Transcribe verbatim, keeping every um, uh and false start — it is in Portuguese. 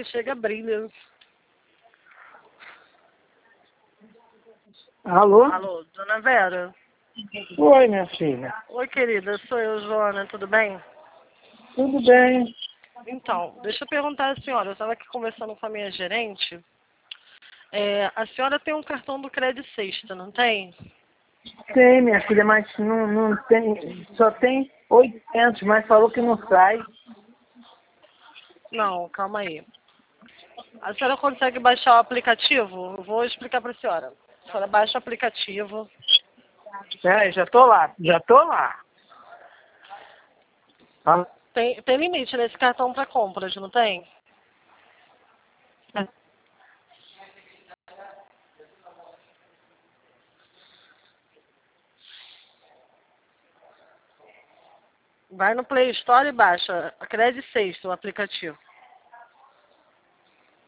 chega brilha. Alô? Alô, dona Vera? Oi, minha filha. Oi, querida, sou eu, Joana, tudo bem? Tudo bem? Então, deixa eu perguntar à senhora, eu estava aqui conversando com a minha gerente. É, a senhora tem um cartão do Crédito Sexta, não tem? Tem, minha filha, mas não, não tem, só tem oitocentos, mas falou que não sai. Não, calma aí. A senhora consegue baixar o aplicativo? Eu vou explicar para a senhora. A senhora baixa o aplicativo. Peraí, já tô lá, já tô lá. Ah, Tem, tem limite nesse cartão para compras, não tem? Vai no Play Store e baixa a Crédito Sexta, o aplicativo.